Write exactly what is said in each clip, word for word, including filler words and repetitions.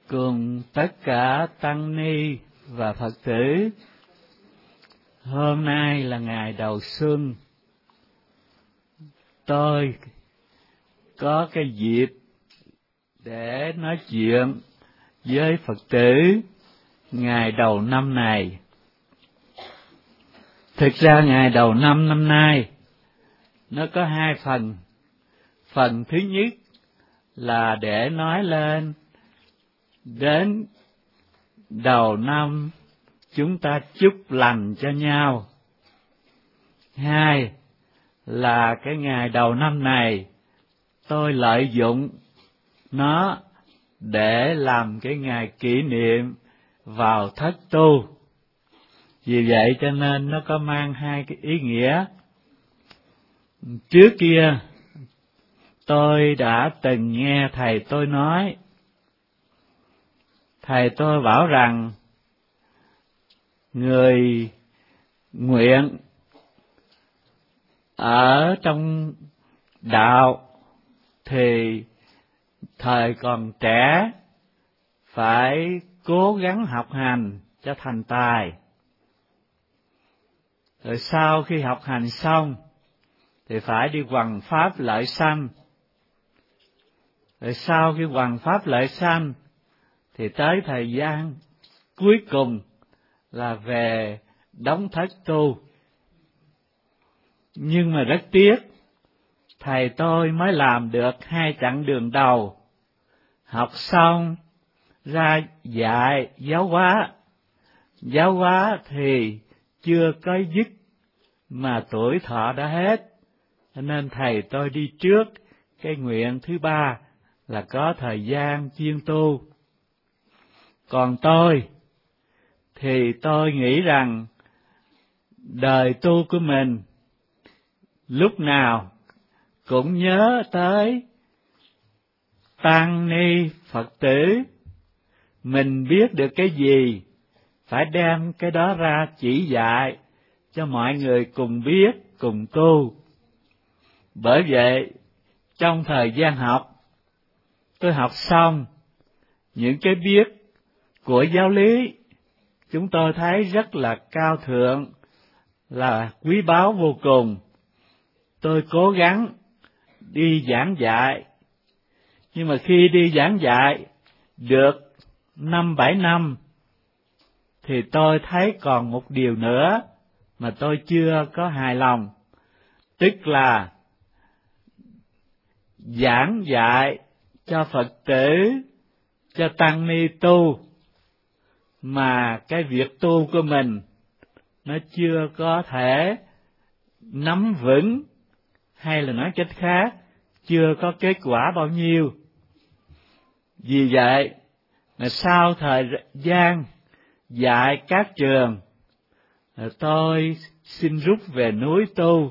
cùng tất cả tăng ni và Phật tử, hôm nay là ngày đầu xuân. Tôi có cái dịp để nói chuyện với Phật tử ngày đầu năm này. Thực ra ngày đầu năm năm nay nó có hai phần. Phần thứ nhất là để nói lên đến đầu năm chúng ta chúc lành cho nhau. Hai là cái ngày đầu năm này tôi lợi dụng nó để làm cái ngày kỷ niệm vào thất tu. Vì vậy cho nên nó có mang hai cái ý nghĩa. Trước kia tôi đã từng nghe thầy tôi nói, thầy tôi bảo rằng người nguyện ở trong đạo thì thời còn trẻ phải cố gắng học hành cho thành tài. Rồi sau khi học hành xong thì phải đi hoằng pháp lợi sanh. Rồi sau khi hoằng pháp lợi sanh thì tới thời gian cuối cùng là về đóng thất tu. Nhưng mà rất tiếc, thầy tôi mới làm được hai chặng đường đầu. Học xong ra dạy giáo hóa. Giáo hóa thì chưa có dứt mà tuổi thọ đã hết. Cho nên thầy tôi đi trước. Cái nguyện thứ ba là có thời gian chuyên tu. Còn tôi thì tôi nghĩ rằng đời tu của mình lúc nào cũng nhớ tới tăng ni Phật tử. Mình biết được cái gì phải đem cái đó ra chỉ dạy cho mọi người cùng biết, cùng tu. Bởi vậy trong thời gian học, tôi học xong những cái biết của giáo lý, chúng tôi thấy rất là cao thượng, là quý báu vô cùng. Tôi cố gắng đi giảng dạy, nhưng mà khi đi giảng dạy được năm bảy năm thì tôi thấy còn một điều nữa mà tôi chưa có hài lòng, tức là giảng dạy cho Phật tử, cho tăng ni tu, mà cái việc tu của mình nó chưa có thể nắm vững, hay là nói cách khác, chưa có kết quả bao nhiêu. Vì vậy mà sau thời gian dạy các trường, tôi xin rút về núi tu.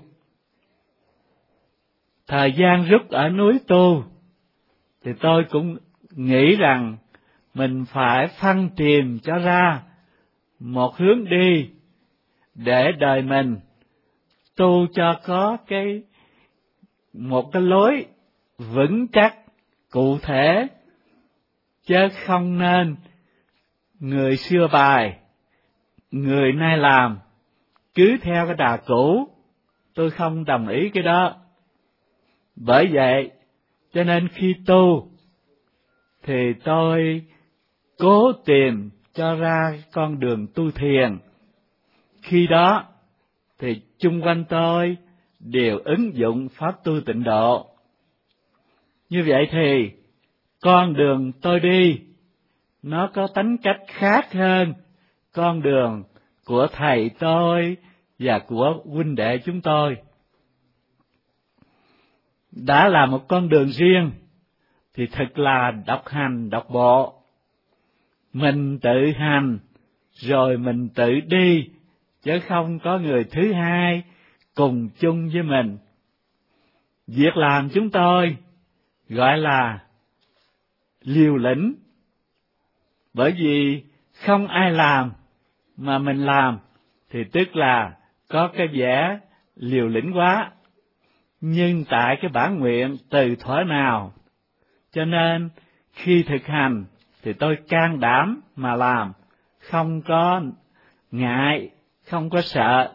Thời gian rút ở núi tu thì tôi cũng nghĩ rằng mình phải phân tìm cho ra một hướng đi để đời mình tu cho có cái một cái lối vững chắc, cụ thể, chứ không nên người xưa bài, người nay làm, cứ theo cái đà cũ. Tôi không đồng ý cái đó. Bởi vậy cho nên khi tu thì tôi cố tìm cho ra con đường tu thiền. Khi đó thì chung quanh tôi đều ứng dụng pháp tu tịnh độ. Như vậy thì con đường tôi đi nó có tính cách khác hơn con đường của thầy tôi và của huynh đệ chúng tôi. Đã là một con đường riêng thì thật là độc hành, độc bộ. Mình tự hành rồi mình tự đi, chứ không có người thứ hai cùng chung với mình. Việc làm chúng tôi gọi là liều lĩnh, bởi vì không ai làm mà mình làm thì tức là có cái vẻ liều lĩnh quá. Nhưng tại cái bản nguyện từ thuở nào, cho nên khi thực hành thì tôi can đảm mà làm, không có ngại, không có sợ.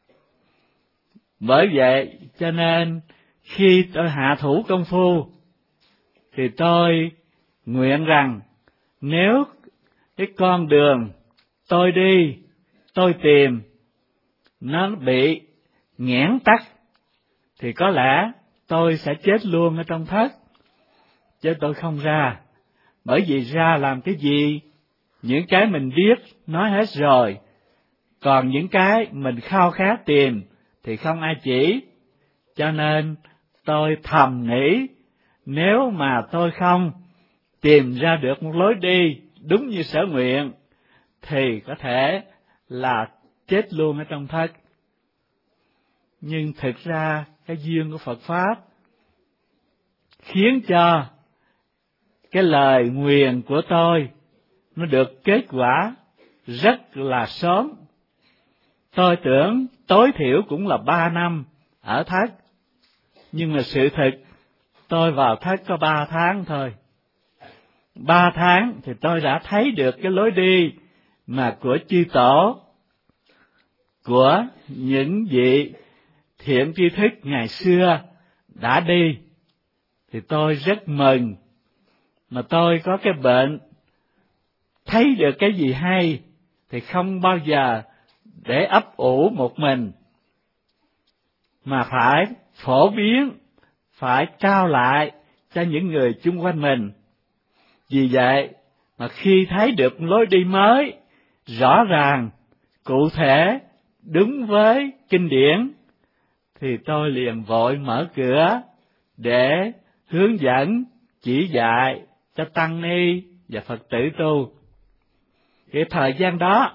Bởi vậy cho nên khi tôi hạ thủ công phu thì tôi nguyện rằng nếu cái con đường tôi đi, tôi tìm nó bị nghẽn tắc thì có lẽ tôi sẽ chết luôn ở trong thất, chứ tôi không ra. Bởi vì ra làm cái gì? Những cái mình biết nói hết rồi, còn những cái mình khao khát tìm thì không ai chỉ. Cho nên tôi thầm nghĩ, nếu mà tôi không tìm ra được một lối đi đúng như sở nguyện thì có thể là chết luôn ở trong thất. Nhưng thực ra cái duyên của Phật Pháp khiến cho cái lời nguyền của tôi nó được kết quả rất là sớm. Tôi tưởng tối thiểu cũng là ba năm ở thất, nhưng mà sự thực tôi vào thất có ba tháng thôi. Ba tháng thì tôi đã thấy được cái lối đi mà của chư tổ, của những vị thiện tri thức ngày xưa đã đi, thì tôi rất mừng. Mà tôi có cái bệnh, thấy được cái gì hay thì không bao giờ để ấp ủ một mình, mà phải phổ biến, phải trao lại cho những người chung quanh mình. Vì vậy mà khi thấy được lối đi mới, rõ ràng, cụ thể, đúng với kinh điển, thì tôi liền vội mở cửa để hướng dẫn, chỉ dạy cho tăng ni và Phật tử tu. Cái thời gian đó,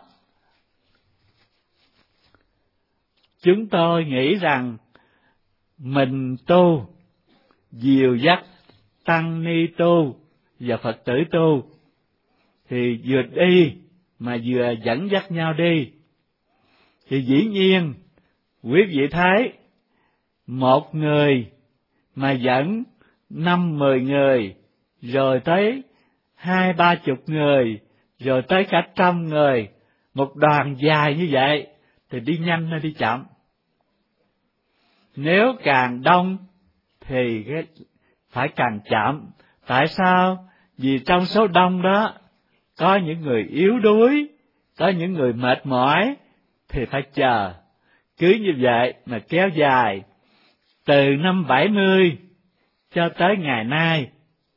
chúng tôi nghĩ rằng mình tu, dìu dắt tăng ni tu và Phật tử tu, thì vừa đi mà vừa dẫn dắt nhau đi. Thì dĩ nhiên, quý vị thấy, một người mà dẫn năm mười người, rồi tới hai ba chục người, rồi tới cả trăm người, một đoàn dài như vậy, thì đi nhanh hay đi chậm? Nếu càng đông thì phải càng chậm. Tại sao? Vì trong số đông đó có những người yếu đuối, có những người mệt mỏi, thì phải chờ. Cứ như vậy mà kéo dài từ năm bảy mươi cho tới ngày nay.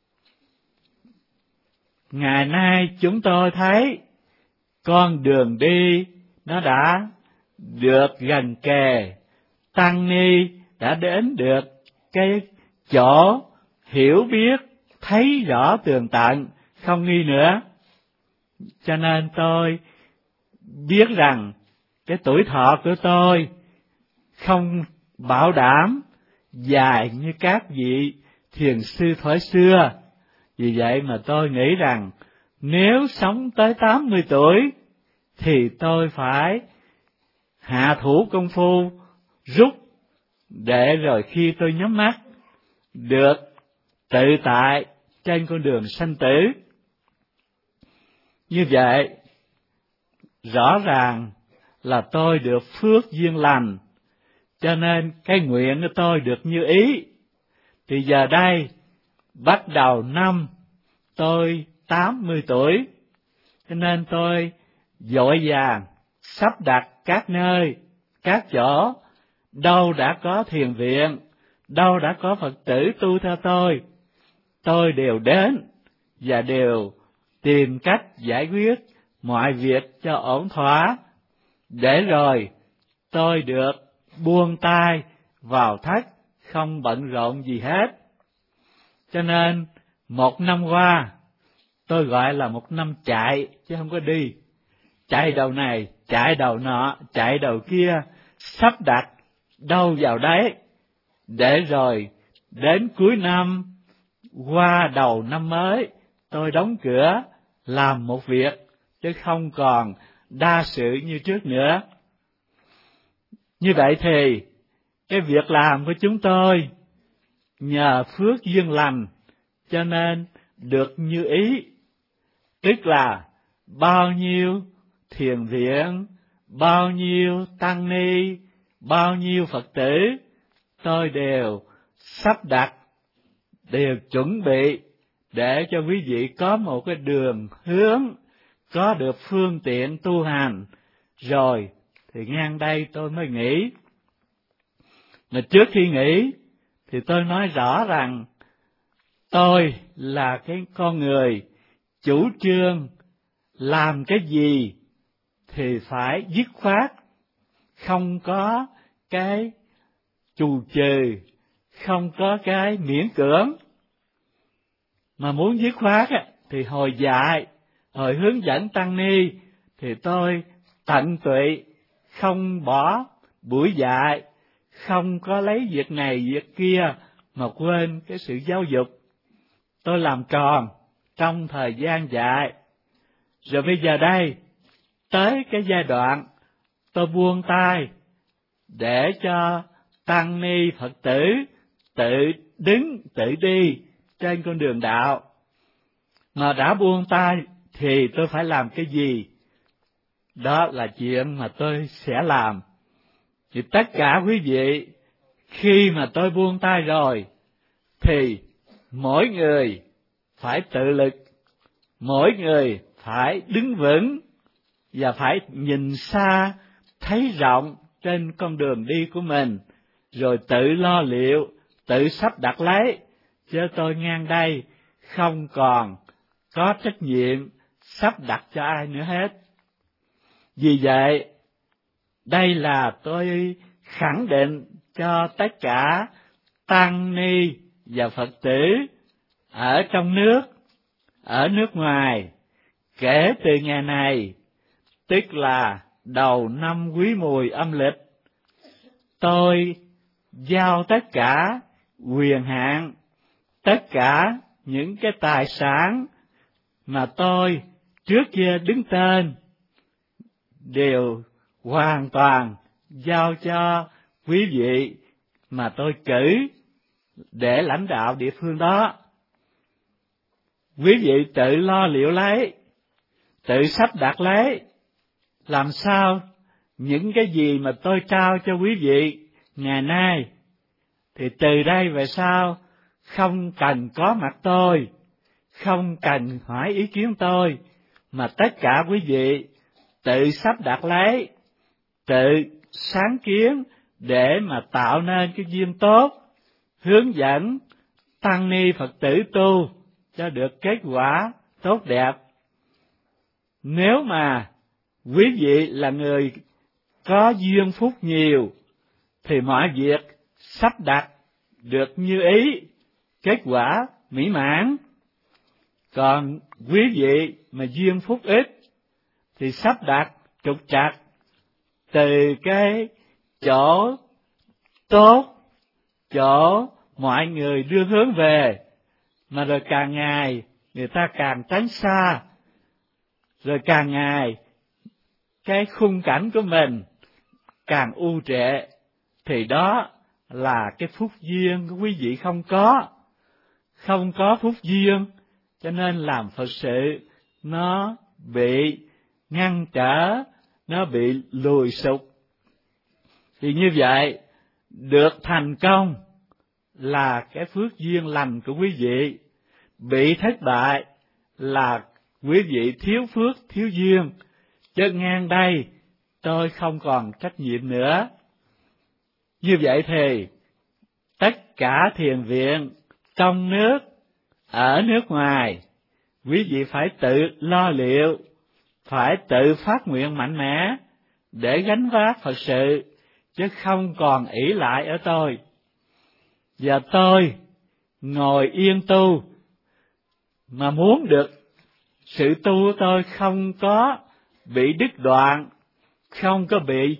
Ngày nay chúng tôi thấy con đường đi nó đã được gần kề, tăng ni đã đến được cái chỗ hiểu biết, thấy rõ tường tận, không nghi nữa. Cho nên tôi biết rằng cái tuổi thọ của tôi không bảo đảm dài như các vị thiền sư thuở xưa. Vì vậy mà tôi nghĩ rằng nếu sống tới tám mươi tuổi thì tôi phải hạ thủ công phu, rút, để rồi khi tôi nhắm mắt được tự tại trên con đường sanh tử. Như vậy, rõ ràng là tôi được phước duyên lành, cho nên cái nguyện của tôi được như ý. Thì giờ đây, bắt đầu năm tôi tám mươi tuổi, cho nên tôi vội vàng sắp đặt các nơi, các chỗ, đâu đã có thiền viện, đâu đã có Phật tử tu theo tôi, tôi đều đến và đều tìm cách giải quyết mọi việc cho ổn thỏa, để rồi tôi được buông tay vào thất, không bận rộn gì hết. Cho nên một năm qua tôi gọi là một năm chạy chứ không có đi. Chạy đầu này, chạy đầu nọ, chạy đầu kia, sắp đặt đâu vào đấy, để rồi đến cuối năm, qua đầu năm mới, tôi đóng cửa làm một việc, chứ không còn đa sự như trước nữa. Như vậy thì cái việc làm của chúng tôi nhờ phước duyên lành, cho nên được như ý. tức là bao nhiêu thiền viện, bao nhiêu tăng ni, bao nhiêu Phật tử, tôi đều sắp đặt, đều chuẩn bị để cho quý vị có một cái đường hướng, có được phương tiện tu hành. Rồi thì ngang đây tôi mới nghĩ. Mà trước khi nghĩ thì tôi nói rõ rằng tôi là cái con người chủ trương làm cái gì thì phải dứt khoát, không có cái chù chừ, không có cái miễn cưỡng. Mà muốn dứt khoát thì hồi dạy, hồi hướng dẫn tăng ni thì tôi tận tụy, không bỏ buổi dạy, không có lấy việc này việc kia mà quên cái sự giáo dục. Tôi làm tròn trong thời gian dạy. Rồi bây giờ đây, tới cái giai đoạn tôi buông tay để cho tăng ni Phật tử tự đứng, tự đi trên con đường đạo. Mà đã buông tay thì tôi phải làm cái gì? Đó là chuyện mà tôi sẽ làm. Thì tất cả quý vị, khi mà tôi buông tay rồi, thì mỗi người phải tự lực, mỗi người phải đứng vững, và phải nhìn xa, thấy rộng trên con đường đi của mình, rồi tự lo liệu, tự sắp đặt lấy, chứ tôi ngang đây không còn có trách nhiệm sắp đặt cho ai nữa hết. Vì vậy, đây là tôi khẳng định cho tất cả tăng ni và Phật tử ở trong nước, ở nước ngoài, kể từ ngày này, tức là đầu năm Quý Mùi âm lịch, tôi giao tất cả quyền hạn, tất cả những cái tài sản mà tôi trước kia đứng tên đều hoàn toàn giao cho quý vị mà tôi cử để lãnh đạo địa phương đó. Quý vị tự lo liệu lấy, tự sắp đặt lấy, làm sao những cái gì mà tôi trao cho quý vị ngày nay, thì từ đây về sau không cần có mặt tôi, không cần hỏi ý kiến tôi, mà tất cả quý vị tự sắp đặt lấy, tự sáng kiến để mà tạo nên cái duyên tốt, hướng dẫn tăng ni Phật tử tu cho được kết quả tốt đẹp. Nếu mà quý vị là người có duyên phúc nhiều, thì mọi việc sắp đặt được như ý, kết quả mỹ mãn. Còn quý vị mà duyên phúc ít, thì sắp đặt trục trặc từ cái chỗ tốt, chỗ mọi người đưa hướng về, mà rồi càng ngày người ta càng tránh xa, rồi càng ngày cái khung cảnh của mình càng u trệ, thì đó là cái phúc duyên của quý vị không có. Không có phúc duyên, cho nên làm Phật sự nó bị ngăn trở, nó bị lùi sụp. Thì như vậy, được thành công là cái phước duyên lành của quý vị, bị thất bại là quý vị thiếu phước, thiếu duyên, chứ ngang đây tôi không còn trách nhiệm nữa. Như vậy thì tất cả thiền viện trong nước, ở nước ngoài, quý vị phải tự lo liệu, phải tự phát nguyện mạnh mẽ để gánh vác Phật sự, chứ không còn ỷ lại ở tôi. Và tôi ngồi yên tu, mà muốn được sự tu của tôi không có bị đứt đoạn, không có bị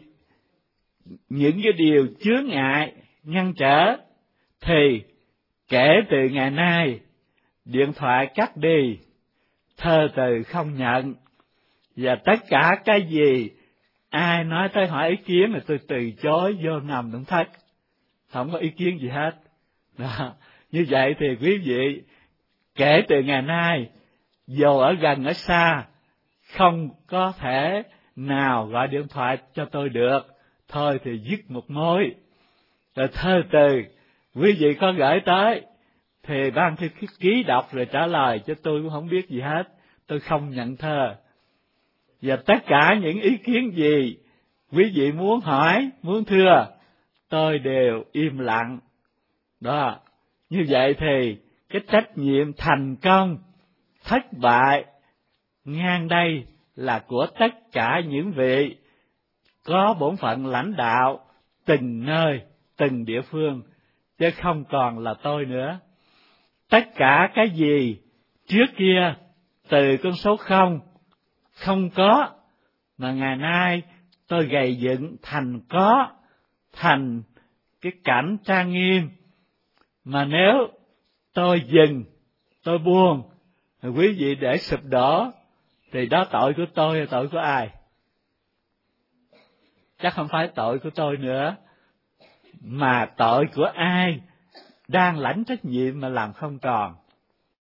những cái điều chướng ngại, ngăn trở, thì kể từ ngày nay, điện thoại cắt đi, thơ từ không nhận, và tất cả cái gì ai nói tới hỏi ý kiến là tôi từ chối vô nằm trong thất, không có ý kiến gì hết. Đó. Như vậy thì quý vị kể từ ngày nay, dù ở gần ở xa, không có thể nào gọi điện thoại cho tôi được, thôi thì dứt một mối. Rồi thơ từ quý vị có gửi tới thì ban thư ký đọc rồi trả lời, chứ tôi cũng không biết gì hết, tôi không nhận thơ. Và tất cả những ý kiến gì quý vị muốn hỏi, muốn thưa, tôi đều im lặng. Đó, như vậy thì cái trách nhiệm thành công, thất bại ngang đây là của tất cả những vị có bổn phận lãnh đạo từng nơi, từng địa phương, chứ không còn là tôi nữa. Tất cả cái gì trước kia từ con số không, không có, mà ngày nay tôi gầy dựng thành có, thành cái cảnh trang nghiêm. Mà nếu tôi dừng, tôi buông, quý vị để sụp đổ, thì đó tội của tôi hay tội của ai? Chắc không phải tội của tôi nữa, mà tội của ai đang lãnh trách nhiệm mà làm không tròn.